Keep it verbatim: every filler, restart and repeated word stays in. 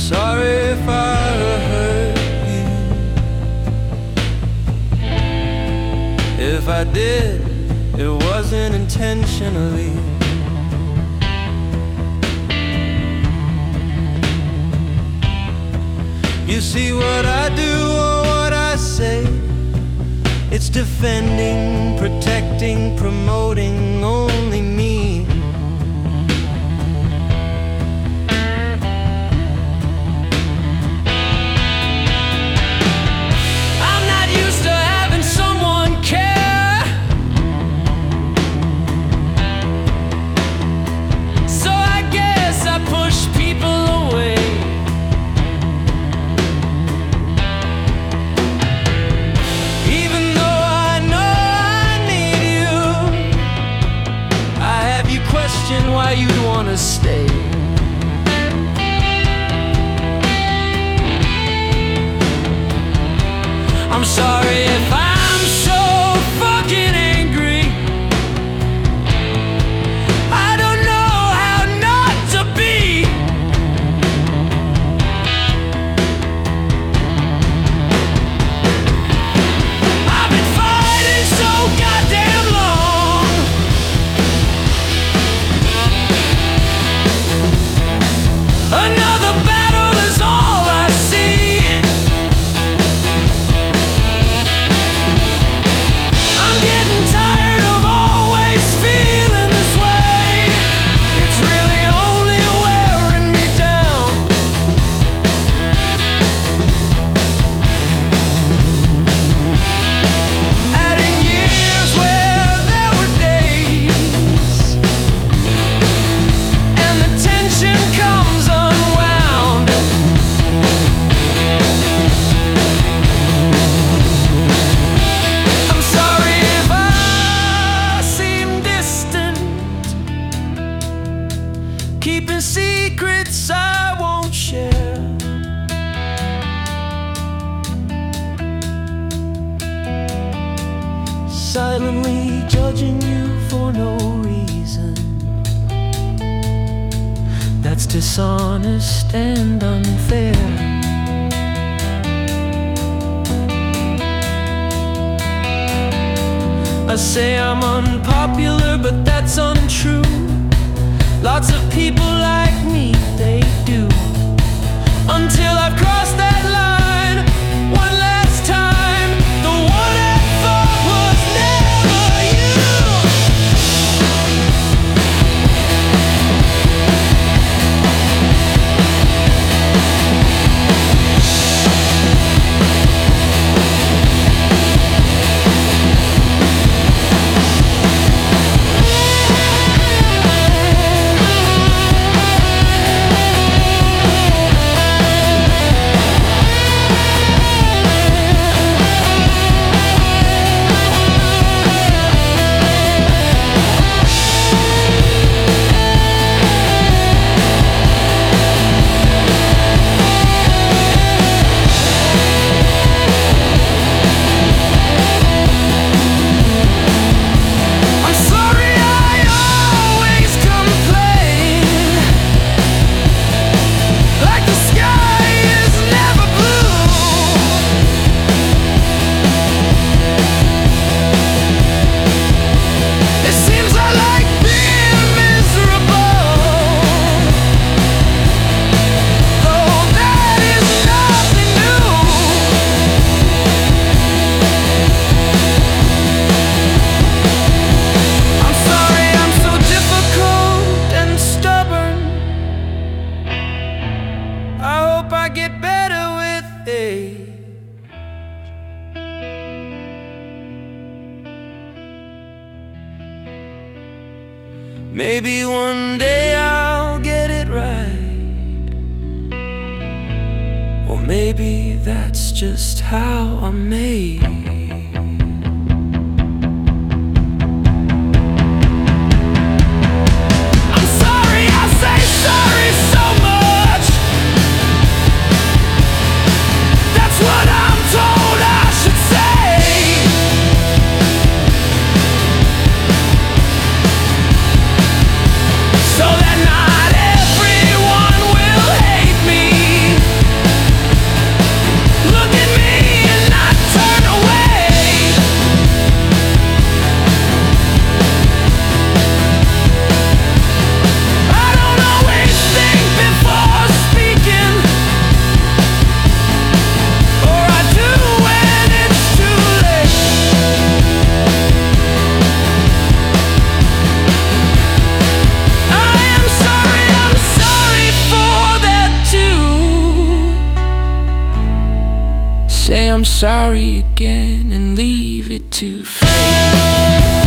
sorry if I hurt you. If I did, it wasn't intentionally. You see what I do or what I say, it's defending, protecting, promoting only me. I'm not used to having someone care, so I guess I push people away. Why you'd wanna stay. I'm sorry if I'm so fucking angry. I don't know how not to be. I've been fighting so goddamn long. Another battle is all I see. I'm getting tired of always feeling this way. It's really only wearing me down. Adding years where there were days, and the tension comes unwound. I'm sorry if I seem distant, keeping secrets I won't share. Silently judging you for no reason. That's dishonest and unfair. I say I'm unpopular, but that's untrue. Lots of people like me, they do. Until I've crossed that line one last time. The one I thought was never you. I'm sorry I always complain, like the sky is never blue. It seems I like being miserable, though that is nothing new. I'm sorry I'm so difficult and stubborn. I hope I get better with age. Maybe one day I'll get it right, or maybe that's just how I'm made. I'm sorry, I say sorry so much. That's what I'm told I should say. So that not everyone will hate me. I'm sorry again and leave it to fate.